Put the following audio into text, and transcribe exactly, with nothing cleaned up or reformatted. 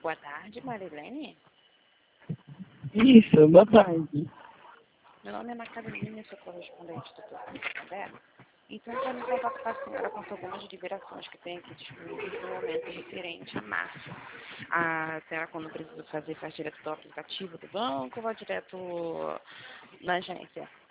Boa tarde, Marilene. Isso, boa tarde. Meu nome é Ana Carolina, sou correspondente do Porto Santander. Então, para me contactar com a senhora com algumas liberações que tem aqui disponíveis no momento referente a março. A senhora, quando precisa fazer, faz direto do aplicativo do banco ou vai direto na agência?